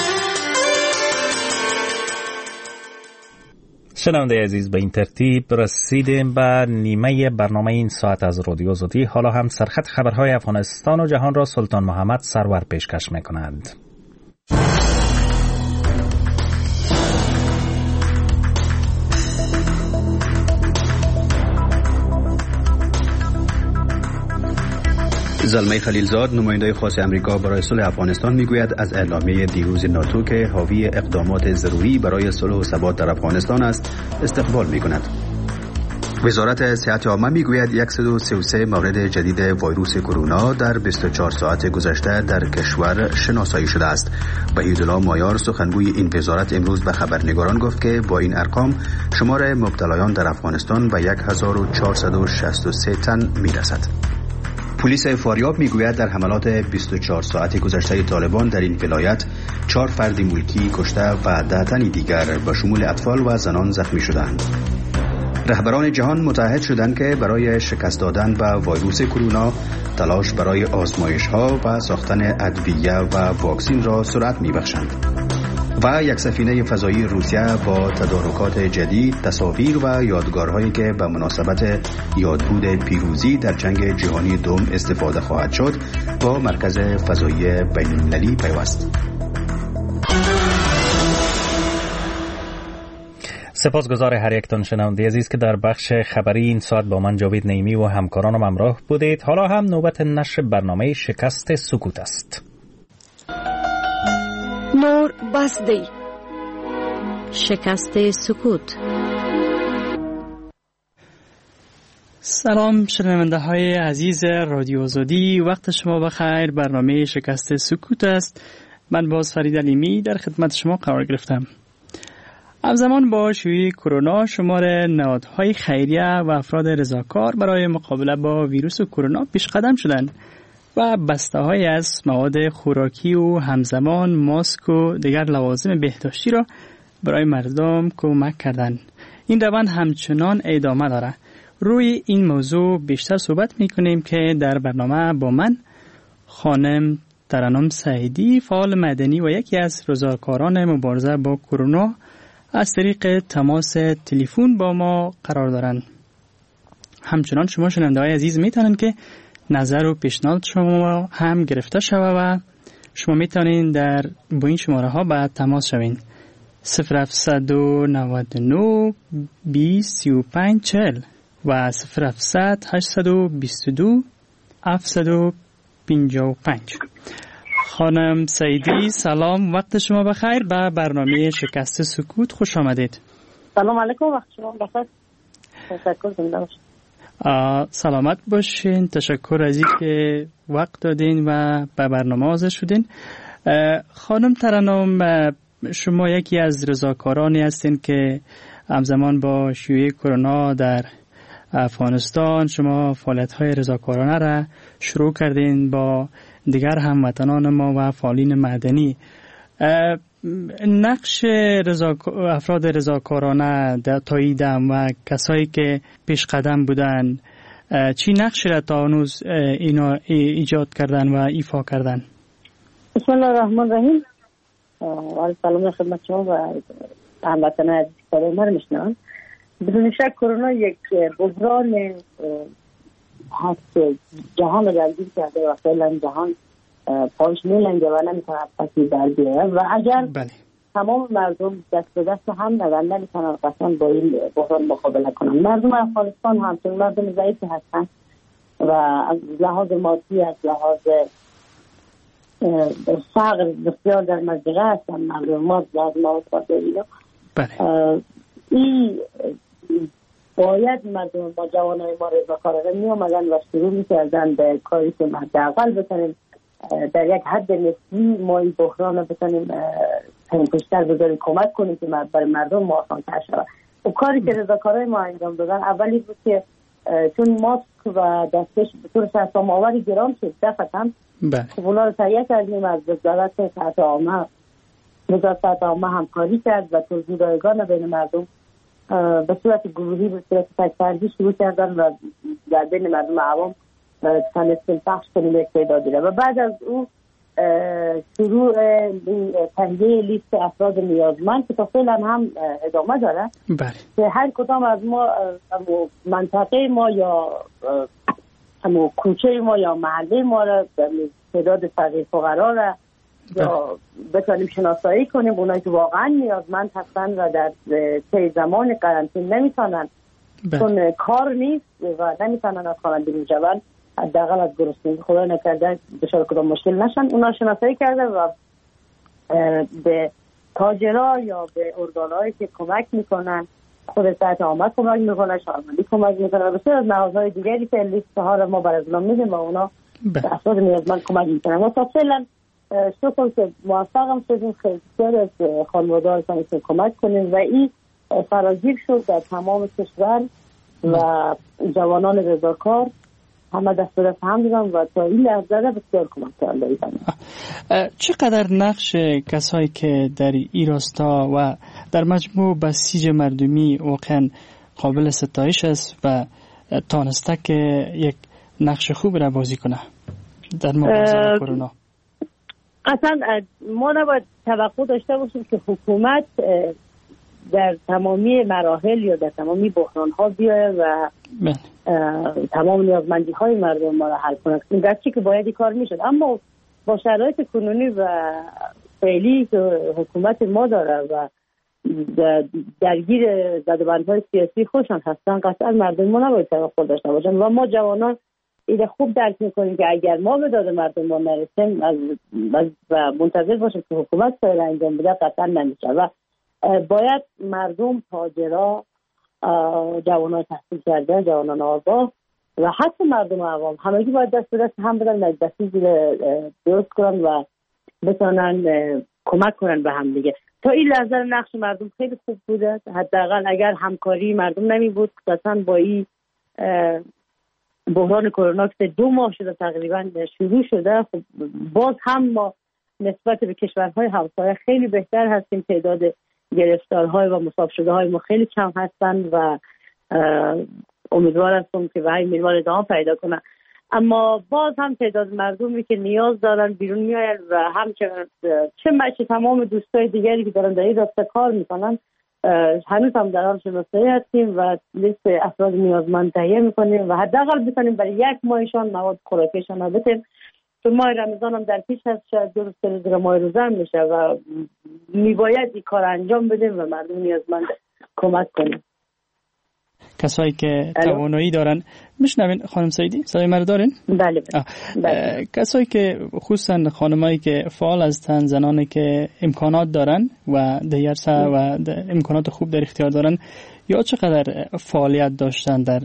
شنونده عزیز، به این ترتیب رسیدیم به نیمه برنامه این ساعت از رادیو آزادی. حالا هم سرخط خبرهای افغانستان و جهان را سلطان محمد سرور پیشکش می‌کند. زلمه خلیلزاد، نماینده خاص امریکا برای صلح افغانستان، میگوید از اعلامیه دیروز ناتو که حاوی اقدامات ضروری برای صلح و ثبات در افغانستان است استقبال میکند. وزارت صحت عامه میگوید صد و سی و سه مورد جدید ویروس کرونا در بیست و چهار ساعت گذشته در کشور شناسایی شده است. وحیدالله مایار، سخنگوی این وزارت، امروز به خبرنگاران گفت که با این ارقام شمار مبتلایان در افغانستان به هزار و چهارصد و شصت و سه تن میرسد. پلیس فاریاب میگوید در حملات بیست و چهار ساعت گذشته طالبان در این ولایت چهار فرد ملکی کشته و ده تن دیگر به شمول اطفال و زنان زخمی شدند. رهبران جهان متحد شدند که برای شکست دادن به ویروس کرونا تلاش برای آزمایش‌ها و ساختن ادویه و واکسن را سرعت می‌بخشند. و یک سفینه فضایی روسیه با تدارکات جدید، تصاویر و یادگارهایی که به مناسبت یادبود پیروزی در جنگ جهانی دوم استفاده خواهد شد با مرکز فضایی بین‌المللی پیوست. سپاسگزار هر یکتان شنونده عزیز که در بخش خبری این ساعت با من جاوید نعیمی و همکارانم همراه بودید. حالا هم نوبت نشر برنامه شکست سکوت است. نور بسدی شکست سکوت. سلام شنونده های عزیز رادیو آزادی، وقت شما بخیر. برنامه شکست سکوت است. من باز فرید علیمی در خدمت شما قرار گرفتم. همزمان با شیوع کرونا شمار نهادهای خیریه و افراد رضاکار برای مقابله با ویروس کرونا پیش قدم شدند و بسته‌های از مواد خوراکی و همزمان ماسک و دیگر لوازم بهداشتی را برای مردم کمک کردند. این روند همچنان ادامه دارد. روی این موضوع بیشتر صحبت می‌کنیم که در برنامه با من خانم ترنم سعیدی، فعال مدنی و یکی از رضاکاران مبارزه با کرونا، از طریق تماس تلفن با ما قرار دارند. همچنان شما شنونده‌های عزیز می‌تونید که نظر و پیشنهاد شما هم گرفته شود و شما میتونید در با این شماره ها به تماس شوین. صفر هفتصد و نود و نه بیست سی و پنج چهل و صفر هفتصد هشتصد و بیست و دو هفتصد و پنجاه و پنج. خانم سعیدی سلام، وقت شما بخیر. به برنامه شکست سکوت خوش آمدید. سلام علیکم، وقت شما بخیر. تشکر. زنده باشید. سلامت باشین. تشکر از اینکه وقت دادین و به برنامه حاضر شدین. خانم ترنم، شما یکی از رضاکارانی هستین که همزمان با شیوع کرونا در افغانستان شما فعالیت‌های رضاکارانه را شروع کردین با دیگر هموطنان ما و فعالین مدنی. نقش رضا... افراد رضاکارانه در تاییدم و کسایی که پیش قدم بودن چی نقش را تا هنوز اینا ایجاد کردن و ایفا کردن؟ بسم الله الرحمن الرحیم. و سلام خدمت شما و هموطنان عزیز که ما میشنون. بدون شک کرونا یک بحران هست جهان را درگیر کرده و فعلا جهان پاش میلنگه و نمیتونه پسی در بیاره و اگر بله. تمام مردم دست به دست هم ندن نمیتونن قطعا با این بحران مقابله کنن. مردم افغانستان همچون مردم ضعیفی هستن و از لحاظ مادی از لحاظ فقر بسیار در مزدقه هستن. مردم ما از لحاظ فقر بله. این باید مردم ما جوانای ما رضاکارانه می آمدن و شروع می کردن به کاری که حداقل بتونیم در یک حد نسبی ما این بحران رو بتونیم پشتر بذاریم کمک کنیم که برای مردم ما آسان‌تر شود. و کاری که رضاکارای ما انجام دادن اولی بود که چون ماسک و دستکش به طور سرسام آوری گران شد دفعتاً خب اونا رو تهیه کردیم از وزارت صحت عامه وزارت صحت عامه همکاری کرد و توزیع رایگان بین مردم به صورت گروهی به صورت تک‌فردی شروع کردن و در بین مردم عوام تونستیم پخش کنیم یک تعدادی را و بعد از او شروع تهیه لیست افراد نیازمند که تا فعلا هم ادامه داره که هر کدام از ما منطقه ما یا کوچه ما یا محله ما را تعداد فقیر فقرا را یا بتونیم شناسایی کنیم اونایی که واقعا نیازمند هستن و در طی زمان قرنطینه نمیتونن چون کار نیست و نمیتونن از خانه بیرون شون حداقل از گرسنگی خدا نکرده دچار کدام مشکل نشن اونا شناسایی کرده و به تاجرها یا به ارگان‌هایی که کمک میکنن خود صحت عامه کمک میکنن شهرمندی کمک میکنن بسیار از نهادهای دیگری که لیست ها را ما بر اعلام میدیم و اونا به افراد نیازمند کمک میکنن و تا فعلا شکر که موفقم شدیم خیلی از خانواده ها رو کمک کنیم و این فراگیر شد در تمام کشور و جوانان رضاکار همه دست به دست هم دیدن و تا این لحظه بسیار کمک کرده. چقدر نقش کسایی که در این راستا و در مجموع بسیج مردمی واقعا قابل ستایش است و تانسته که یک نقش خوب را بازی کنه در مبارزه با کرونا؟ اصلا ما نباید توقع داشته باشیم که حکومت در تمامی مراحل یا در تمامی بحران ها بیایه و تمام نیازمندی های مردم ما را حل کنه. گرچه که باید کار میشد اما با شرایط کنونی و فعلی که حکومت ما داره و درگیر زدوبندهای سیاسی خوشان هستن قطعا مردم ما نباید توقع داشته باشن و ما جوانان ایده خوب درک میکنیم که اگر ما به داد مردم ما نرسیم از و منتظر باشیم که حکومت سایر انجام بده قطعا نمیشه و باید مردم تاجرها جوانان تحصیل کرده جوانان آگاه و حتی مردم عوام همگی باید دست به دست هم بدن و دستی درست کنن و بتونن کمک کنن به هم دیگه. تا این لحظه نقش مردم خیلی خوب بوده. حداقل اگر همکاری مردم نمی بود قطعا با این بحران کرونا که دو ماه شده تقریبا شروع شده خب باز هم ما نسبت به کشورهای همسایه خیلی بهتر هستیم. تعداد گرفتارهای و مصاب شده های ما خیلی کم هستند و امیدوار هستم که وحی میروان ادامه پیدا کنه. اما باز هم تعداد مردمی که نیاز دارن بیرون میاین و همچنان چه مچه تمام دوستای دیگری که دارن در این راسته کار میکنن هنوز هم در حال شناسایی هستیم و لیست افراد نیازمند تهیه میکنیم و حداقل بتونیم برای یک ماهشان مواد خوراکیشان رو بدیم. تو ماه رمضان هم در پیش هست شاید دو روز سه روز ماه روزه میشه و میباید این کار انجام بدیم و مردم نیازمند کمک کنیم. کسایی که توانایی دارن میشنوین خانم سعیدی صدای من دارین؟ بله بله. کسایی که خصوصا خانمایی که فعال هستن زنانی که امکانات دارن و دیرسه و امکانات خوب در اختیار دارن یا چقدر فعالیت داشتن در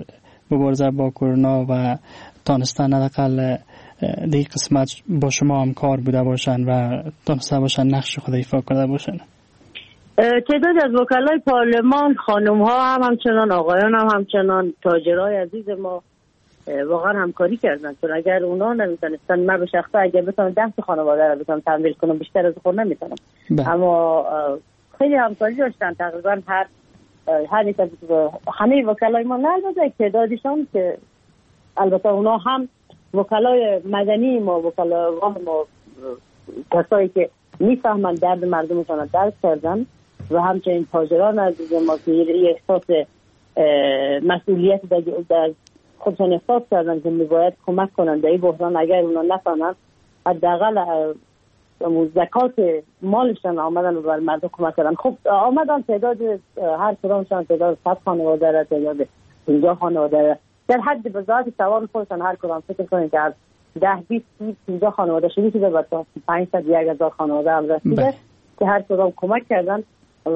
مبارزه با کرونا و تانستن حداقل دیگه قسمت با شما هم کار بوده باشن و تانسته باشن نقش خود ایفا کرده باشن؟ تعداد از وکلای پارلمان خانم ها هم همچنان، آقایان هم همچنان، تاجرای عزیز ما واقعا همکاری کردن. چون اگر اونا نمیتونستن، من به شخصه اگر بتونم ده تا خانواده رو بتونم تمویل کنم بیشتر از خود نمیتونم. اما خیلی همکاری داشتن. تقریبا هر هر یک از همه وکلای ما، نه البته تعدادشان که البته اونا هم وکلای مدنی ما، وکلای ما، کسایی که میفهمن درد مردمشان رو درک کردن و همچنین تاجران عزیز ما که یه احساس مسئولیت در خودشان احساس کردن که میباید کمک کنن در این بحران. اگر اونا نفهمن حداقل زکات مالشان آمدن و بر مردم کمک کردن. خب آمدن تعداد هر کدامشان تعداد صد خانواده را، تعداد پنجاه خانواده را در حد بذات توان خودشان هر کدام فکر کنید که از ده بیست پنجاه خانواده شروع شده و تا پانصد یک هزار خانواده هم رسیده که هر کدام کمک کردن و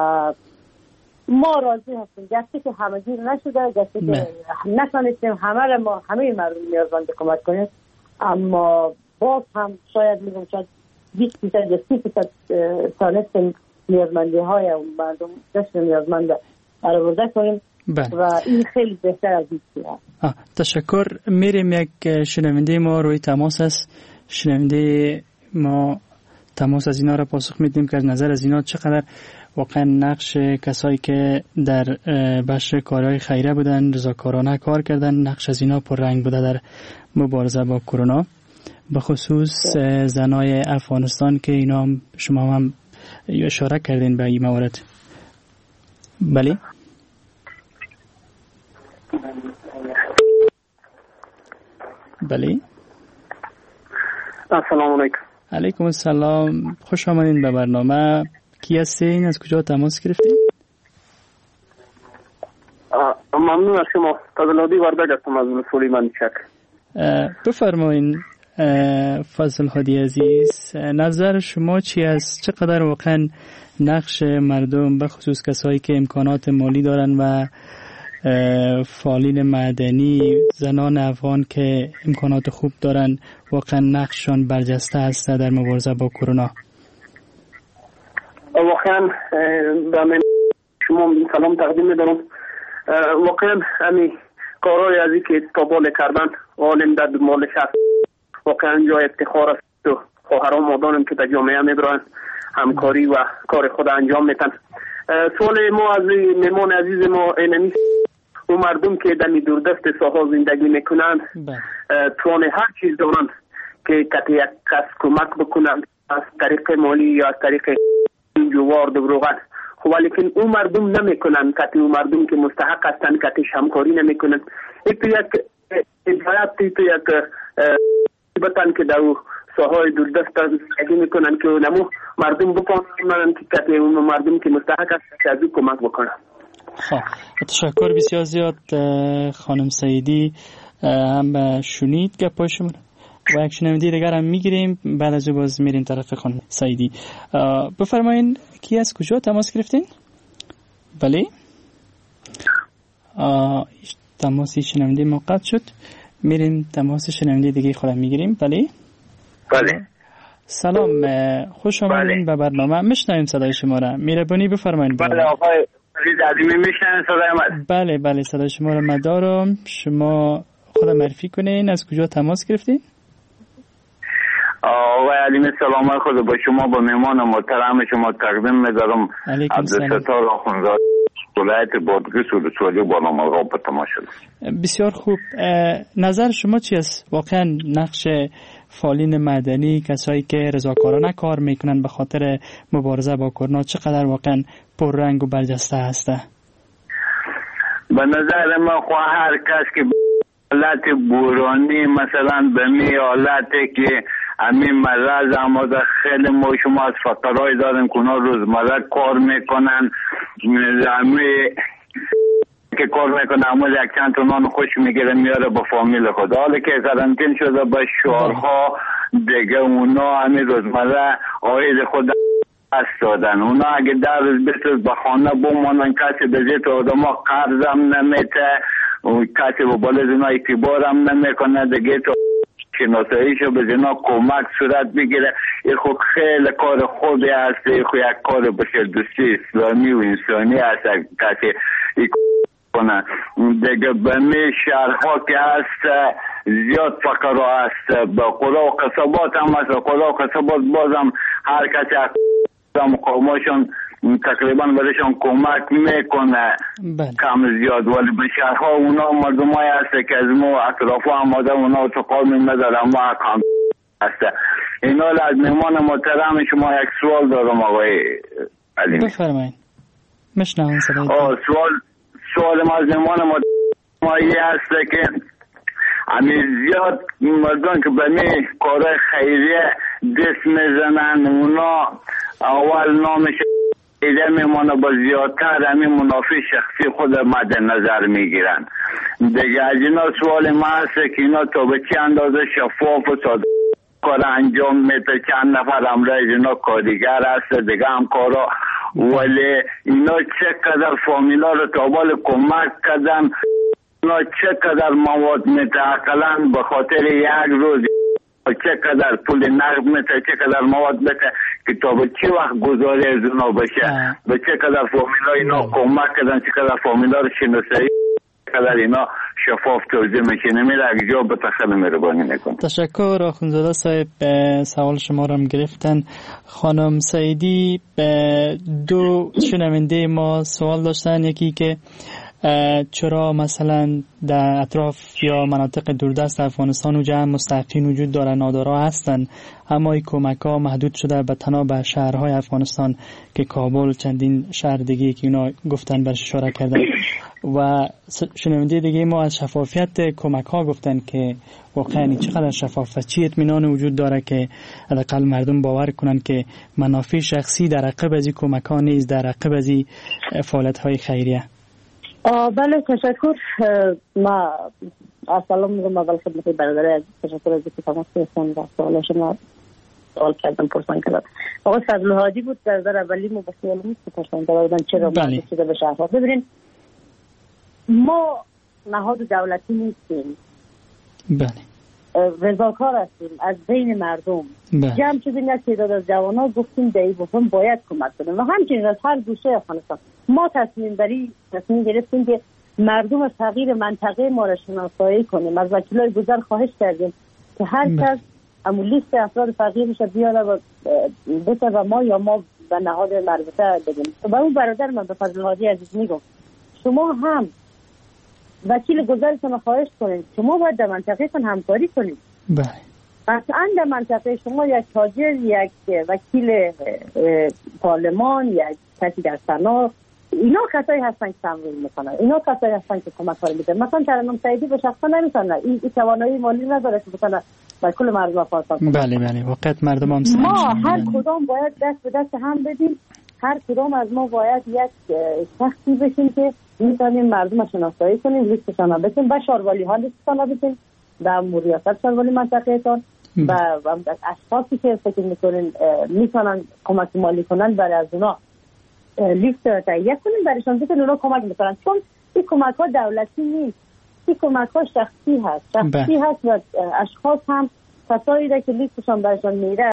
ما راضی هستیم. گرچه که همه گیر نشده، گرچه که نتونستیم همه را ما همه مردم نیازمند کمک کنیم، اما باز هم شاید میگم شاید بیست درصد یا سی درصد تانستیم نیازمندی های مردم دست نیازمند برآورده کنیم و این خیلی بهتر از این است. تشکر. میریم یک شنونده ما روی تماس است. شنونده ما تماس از اینا را پاسخ میدیم که از نظر از اینا چقدر واقعا نقش کسایی که در بخش کارهای خیره بودن، رضاکارانه کار کردن، نقش از اینا پر رنگ بوده در مبارزه با کرونا، به خصوص زنای افغانستان که اینا هم شما هم اشاره کردین به این موارد. بله. بله. السلام علیکم. علیکم السلام. خوش آمدین به برنامه. کی هستین؟ از کجا تماس گرفتین؟ ممنون از شما. فضل وردگ هستم از سلیمان چک. بفرمایین فضل هادی عزیز، نظر شما چی است؟ چقدر واقعا نقش مردم به خصوص کسایی که امکانات مالی دارن و فعالین مدنی، زنان افغان که امکانات خوب دارن، واقعا نقششان برجسته است در مبارزه با کرونا؟ واقعا به شما سلام تقدیم می‌دارم. واقعا همین کارهای از این که استقبال کردن عالم در مال شخص واقعا جای افتخار است و خواهران مادرم که در جامعه میبرن همکاری و کار خود انجام میتن. سوال ما از مهمان عزیز ما اینمی و مردم که در دوردست ساحل زندگی میکنن توان هر چیز دارن که کتی یک کس کمک بکنن از طریق مالی یا از طریق جوار دبروغن، ولی که اون مردم نمیکنن، کتی اون مردم که مستحق هستن کتیش همکاری نمیکنن. این تو یک ادعایت تو یک بطن که در ساحل دوردست زندگی میکنن که اونمو مردم بکنن که کتی اون مردم که مستحق هستن که از او کمک بکنن. خب تشکر بسیار زیاد خانم سعیدی. هم شنید گپای شما و یک شنونده دیگر هم میگیریم، بعد از او باز میریم طرف خانم سعیدی. بفرمایین کی از کجا تماس گرفتین؟ بله. تماسی شنونده ما قطع شد، میریم تماس شنونده دیگه خودم میگیریم. بله. بله. سلام، خوش آمدین به برنامه. میشنویم صدای شما را. مهربانی بفرمایید. بله آقای میشنویم صدای من؟ بله بله صدای شما را من دارم. شما خودم معرفی کنین، از کجا تماس گرفتین؟ آقای علیم سلام خود با شما با مهمان محترم شما تقدیم می‌دارم. عبدالستار آخوندزاده ولایت بادغیس ولسوالی بالامرغاب به تماشا. بسیار خوب. نظر شما چی است؟ واقعا نقش فعالین مدنی، کسایی که رضاکارانه کار میکنن به خاطر مبارزه با کرونا، چقدر واقعا پررنگ و برجسته هسته؟ به نظر من خواه هر کس که حالت بورانی مثلا به می حالتی که همین مرض آماده، خیلی ما شما از فقرهای داریم که اونا روزمره کار میکنن، همین که کار میکنه اما یک چند تا نان خوش میگیره میاره با فامیل خود. حالا که قرنطین شده با شوهرها دیگه اونا همین روزمره آید خود دست دادن. اونا اگه در روز بیست روز به خانه بمانن، کسی به زیت آدم ها قرض هم نمیته کسی به بالا زنا اعتبار هم نمیکنه دیگه، تو شناساییشو به زنا کمک صورت میگیره. این خود خیلی کار خوبی هست، این خود یک کار بشه دوستی اسلامی و انسانی هست کسی این کنه. دیگه به می شهرها که هست زیاد فقرا هست، به قلا و قصبات هم هست، قلا و قصبات بازم هر کسی مقاماشون تقریبا برایشون کمک میکنه کم زیاد، ولی به شهرها اونا مردم های هست که از ما اطراف آماده اونا تقام نداره، اما کم هست. اینا از مهمان محترم شما یک سوال دارم آقای علی. بفرمایید. مشنون صدای سوال سوال ما از مهمان محترم هست که همین زیاد مردم که به می کار خیریه دست میزنن، اونا اول نامش ایده میمانه با زیادتر همین منافع شخصی خود مد نظر میگیرن. دیگه از اینا سوال ما هست که اینا تا به چه اندازه شفاف و صادق کار انجام میده، چند نفر همراه اینا کارگر هست دیگه هم کارا، ولی اینا چقدر فامیلا رو تابال کمک کردن، اینا چقدر مواد میده اقلا به خاطر یک روز چقدر پول نقد میده، چقدر مواد میده که تا به چه وقت گذاری از اونا بشه، به چقدر فامیلا اینا کمک کردن، چقدر فامیلا رو شناسایی، چقدر اینا شفاف توضیح میشه. نمیره اگه جا به تخیل مهربانی میکنم. تشکر آخوندزاده صاحب. سوال شما رو هم گرفتن. خانم سعیدی دو شنونده ما سوال داشتن، یکی که چرا مثلا در اطراف یا مناطق دوردست افغانستان و جمع مستحقین وجود داره، نادارا هستن، اما این کمک ها محدود شده به تنها به شهرهای افغانستان که کابل، چندین شهر دیگه که اینا گفتن برش اشاره کردن. و شنونده دیگه ما از شفافیت کمک ها گفتن که واقعا چقدر شفاف و چی اطمینان وجود داره که حداقل مردم باور کنن که منافع شخصی در عقب از این کمک ها نیست، در عقب از این فعالیت های خیریه. بله تشکر. ما سلام میگم اول خدمت برادر عزیز، تشکر از اینکه تماس گرفتن و سوال شما سوال کردم پرسان کردم. آقای فضل هادی بود در در اولی ما به سوال نیست که پرسان کردن چرا ما شده به شهرها. ببینید ما نهاد دولتی نیستیم، بله رضاکار هستیم از بین مردم. جمع شدیم یک تعداد از جوان‌ها گفتیم دایی بفهم باید کمک کنیم و همچنین از هر گوشه افغانستان ما تصمیم بری تصمیم گرفتیم که مردم فقیر منطقه ما را شناسایی کنیم. از وکیلای گذر خواهش کردیم که هر کس همون لیست افراد فقیرش بیاره و بده و ما یا ما به نهاد مربوطه بدیم. و اون برادر من به فضل هادی عزیز میگم شما هم وکیل گذرتون خواهش کنید، شما باید در منطقه تون همکاری کنید. بله قطعا در منطقه شما یک تاجر، یک وکیل پارلمان، یک کسی در سنا، اینا کسایی هستن که تمرین میکنن، اینا کسایی هستن که کمک کار میدن. مثلا ترنم سعیدی به شخصا نمیتونه، این توانایی مالی نداره که بتونه به کل مردم افغانستان. بله بله واقعا مردم هم ما هر کدام باید دست به دست هم بدیم، هر کدام از ما باید یک شخصی بشیم که میتونیم مردم شناسایی کنیم، لیستشان بدیم، با شاروالی ها لیستشان بدیم، در ریاست شاروالی منطقه تان و اشخاصی که فکر میکنین میتونن کمک مالی کنن برای از اونا لیست رو تهیه کنیم، برایشان بتونن اونا کمک میکنن. چون این کمک ها دولتی نیست، این کمک ها شخصی هست، شخصی هست و اشخاص هم کسایی که لیستشان برایشان میره